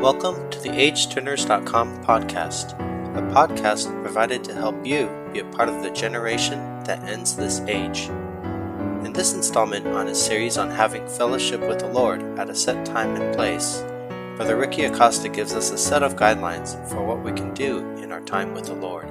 Welcome to the AgeTurners.com podcast, a podcast provided to help you be a part of the generation that ends this age. In this installment on a series on having fellowship with the Lord at a set time and place, Brother Ricky Acosta gives us a set of guidelines for what we can do in our time with the Lord.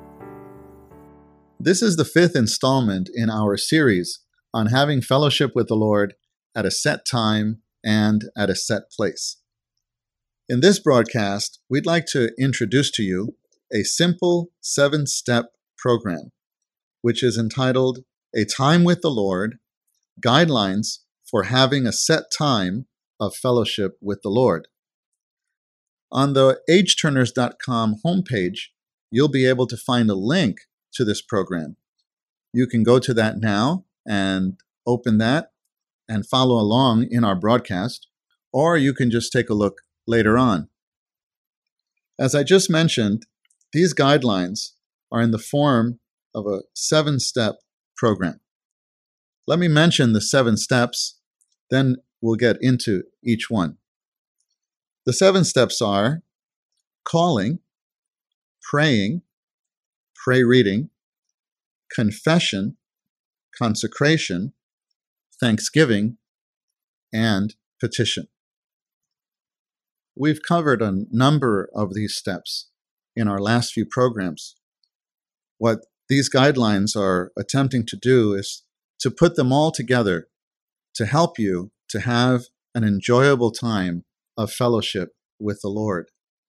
This is the fifth installment in our series on having fellowship with the Lord at a set time and at a set place. In this broadcast, we'd like to introduce to you a simple 7-step program, which is entitled A Time with the Lord, Guidelines for Having a Set Time of Fellowship with the Lord. On the AgeTurners.com homepage, you'll be able to find a link to this program. You can go to that now and open that and follow along in our broadcast, or you can just take a look later on. As I just mentioned, these guidelines are in the form of a 7-step program. Let me mention the 7 steps, then we'll get into each one. The 7 steps are calling, praying, pray reading, confession, consecration, thanksgiving, and petition. We've covered a number of these steps in our last few programs. What these guidelines are attempting to do is to put them all together to help you to have an enjoyable time of fellowship with the Lord.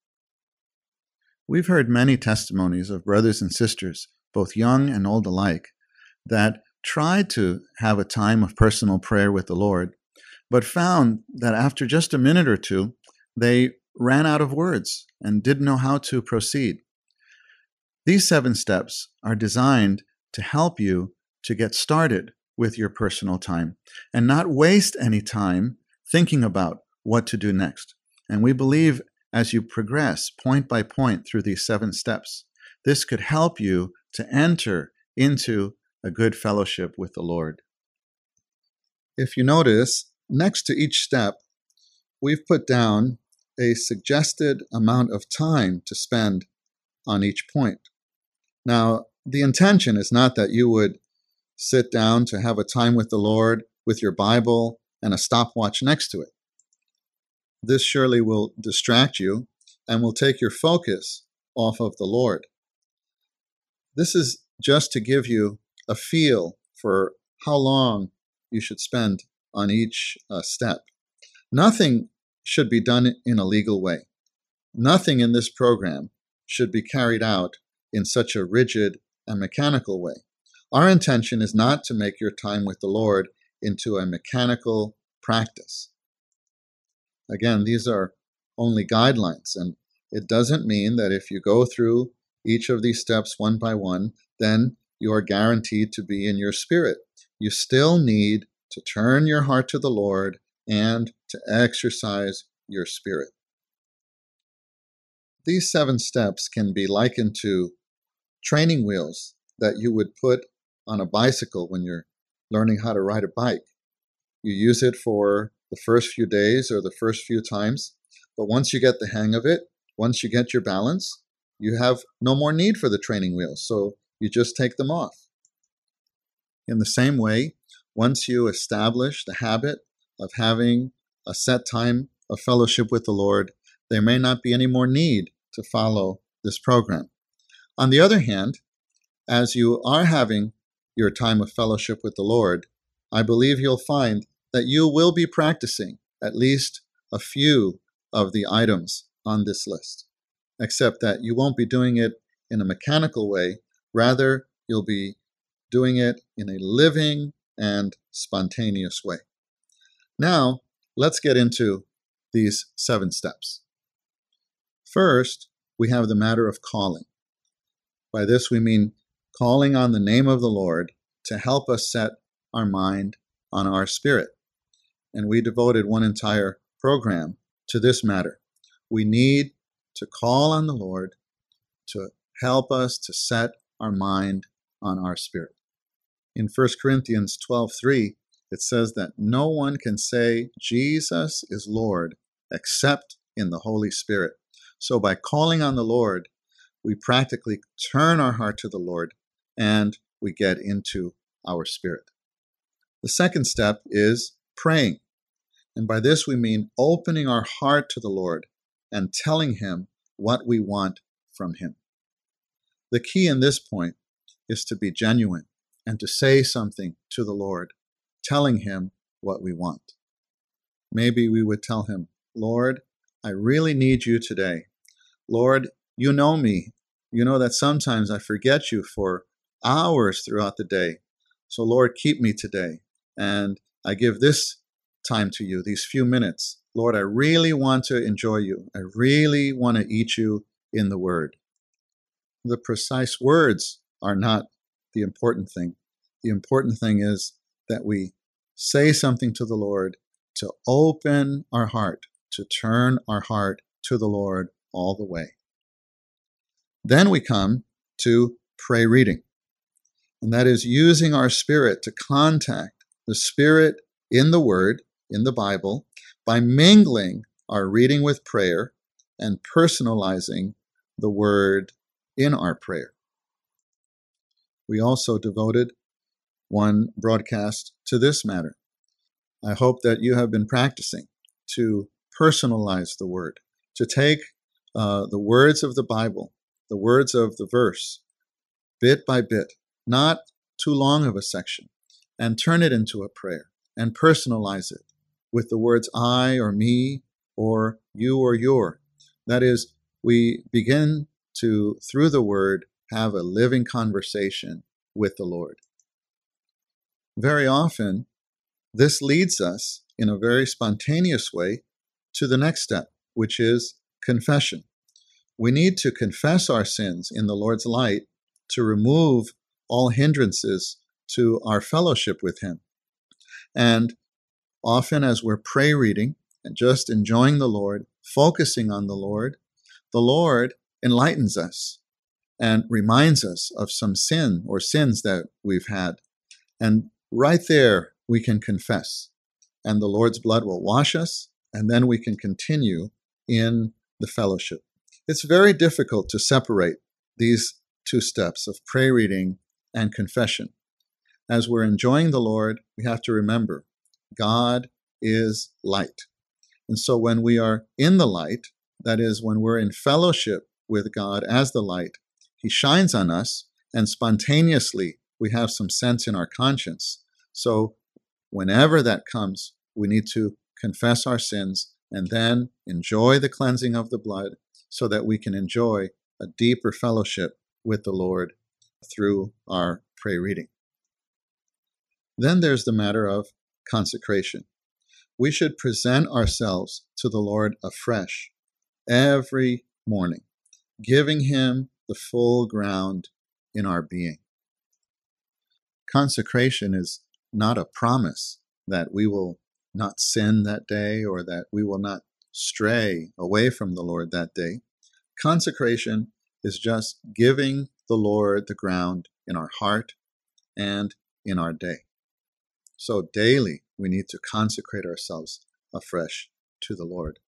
We've heard many testimonies of brothers and sisters, both young and old alike, that tried to have a time of personal prayer with the Lord, but found that after just a minute or two, they ran out of words and didn't know how to proceed. These 7 steps are designed to help you to get started with your personal time and not waste any time thinking about what to do next. And we believe as you progress point by point through these 7 steps, this could help you to enter into a good fellowship with the Lord. If you notice, next to each step, we've put down a suggested amount of time to spend on each point. Now, the intention is not that you would sit down to have a time with the Lord with your Bible and a stopwatch next to it. This surely will distract you and will take your focus off of the Lord. This is just to give you a feel for how long you should spend on each step. Nothing should be done in a legal way. Nothing in this program should be carried out in such a rigid and mechanical way. Our intention is not to make your time with the Lord into a mechanical practice. Again, these are only guidelines, and it doesn't mean that if you go through each of these steps one by one, then you are guaranteed to be in your spirit. You still need to turn your heart to the Lord and to exercise your spirit. These 7 steps can be likened to training wheels that you would put on a bicycle when you're learning how to ride a bike. You use it for the first few days or the first few times, but once you get the hang of it, once you get your balance, you have no more need for the training wheels, so you just take them off. In the same way, once you establish the habit of having a set time of fellowship with the Lord, there may not be any more need to follow this program. On the other hand, as you are having your time of fellowship with the Lord, I believe you'll find that you will be practicing at least a few of the items on this list, except that you won't be doing it in a mechanical way. Rather, you'll be doing it in a living and spontaneous way. Now, let's get into these 7 steps. First, we have the matter of calling. By this we mean calling on the name of the Lord to help us set our mind on our spirit. And we devoted one entire program to this matter. We need to call on the Lord to help us to set our mind on our spirit. In 1 Corinthians 12:3, it says that no one can say Jesus is Lord except in the Holy Spirit. So by calling on the Lord, we practically turn our heart to the Lord and we get into our spirit. The second step is praying. And by this we mean opening our heart to the Lord and telling Him what we want from Him. The key in this point is to be genuine and to say something to the Lord, telling Him what we want. Maybe we would tell Him, Lord, I really need you today. Lord, you know me. You know that sometimes I forget you for hours throughout the day. So Lord, keep me today. And I give this time to you, these few minutes. Lord, I really want to enjoy you. I really want to eat you in the Word. The precise words are not the important thing. The important thing is that we say something to the Lord, to open our heart, to turn our heart to the Lord all the way. Then we come to pray reading, and that is using our spirit to contact the Spirit in the Word, in the Bible, by mingling our reading with prayer and personalizing the Word in our prayer. We also devoted one broadcast to this matter. I hope that you have been practicing to personalize the Word, to take the words of the Bible, the words of the verse, bit by bit, not too long of a section, and turn it into a prayer and personalize it with the words I or me or you or your. That is, we begin to, through the Word, have a living conversation with the Lord. Very often, this leads us in a very spontaneous way to the next step, which is confession. We need to confess our sins in the Lord's light to remove all hindrances to our fellowship with Him. And often as we're pray reading and just enjoying the Lord, focusing on the Lord enlightens us and reminds us of some sin or sins that we've had. And right there, we can confess. And the Lord's blood will wash us, and then we can continue in the fellowship. It's very difficult to separate these two steps of pray reading and confession. As we're enjoying the Lord, we have to remember God is light. And so when we are in the light, that is, when we're in fellowship with God as the light, He shines on us, and spontaneously we have some sense in our conscience. So whenever that comes, we need to confess our sins and then enjoy the cleansing of the blood so that we can enjoy a deeper fellowship with the Lord through our pray reading. Then there's the matter of consecration. We should present ourselves to the Lord afresh every morning, giving Him the full ground in our being. Consecration is not a promise that we will not sin that day or that we will not stray away from the Lord that day. Consecration is just giving the Lord the ground in our heart and in our day. So daily we need to consecrate ourselves afresh to the Lord.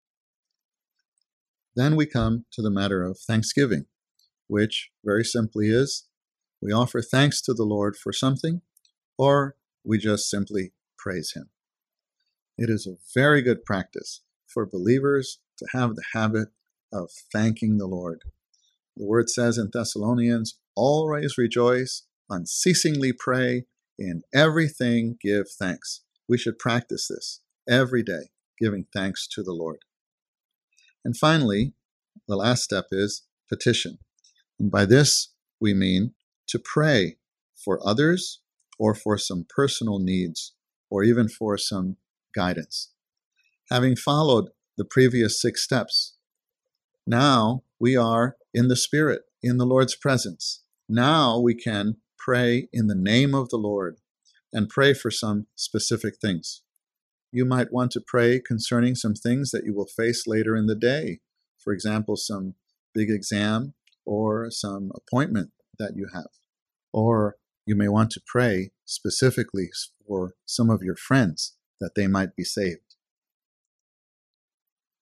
Then we come to the matter of thanksgiving, which very simply is we offer thanks to the Lord for something, or we just simply praise Him. It is a very good practice for believers to have the habit of thanking the Lord. The word says in Thessalonians, always rejoice, unceasingly pray, in everything give thanks. We should practice this every day, giving thanks to the Lord. And finally, the last step is petition. And by this, we mean to pray for others or for some personal needs or even for some guidance. Having followed the previous 6 steps, now we are in the Spirit, in the Lord's presence. Now we can pray in the name of the Lord and pray for some specific things. You might want to pray concerning some things that you will face later in the day. For example, some big exam or some appointment that you have. Or you may want to pray specifically for some of your friends that they might be saved.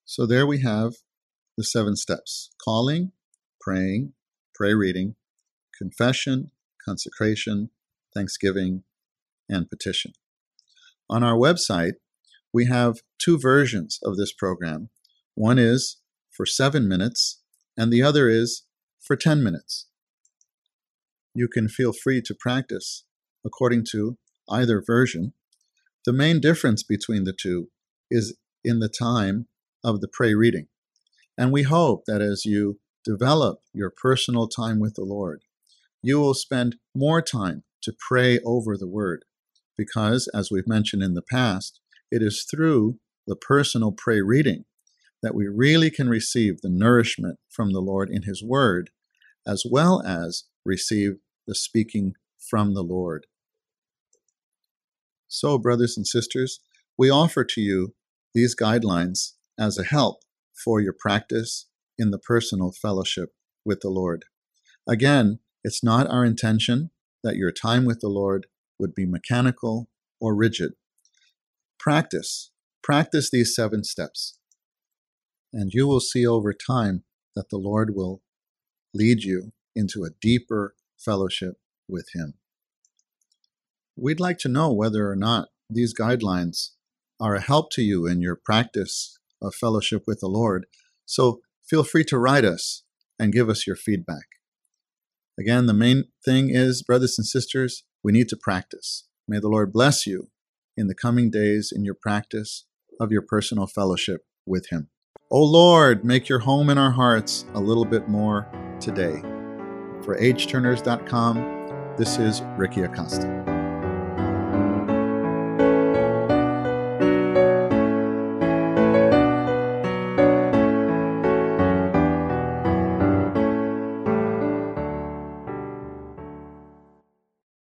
So there we have the 7 steps: calling, praying, prayer reading, confession, consecration, thanksgiving, and petition. On our website, we have 2 versions of this program. One is for 7 minutes, and the other is for 10 minutes. You can feel free to practice according to either version. The main difference between the two is in the time of the prayer reading. And we hope that as you develop your personal time with the Lord, you will spend more time to pray over the Word, because, as we've mentioned in the past, it is through the personal prayer reading that we really can receive the nourishment from the Lord in His Word, as well as receive the speaking from the Lord. So, brothers and sisters, we offer to you these guidelines as a help for your practice in the personal fellowship with the Lord. Again, it's not our intention that your time with the Lord would be mechanical or rigid. Practice these 7 steps, and you will see over time that the Lord will lead you into a deeper fellowship with Him. We'd like to know whether or not these guidelines are a help to you in your practice of fellowship with the Lord, so feel free to write us and give us your feedback. Again, the main thing is, brothers and sisters, we need to practice. May the Lord bless you in the coming days in your practice of your personal fellowship with Him. O Lord, make your home in our hearts a little bit more today. For ageturners.com, this is Ricky Acosta.